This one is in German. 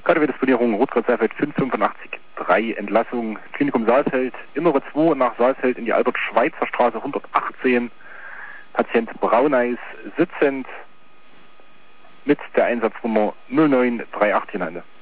KTW-Disponierung Rot-Kreuz-Saalfeld 585-3, Entlassung Klinikum Saalfeld, Innere 2 nach Saalfeld in die Albert-Schweitzer Straße 118, Patient Brauneis sitzend mit der Einsatznummer 0938 hintereinander.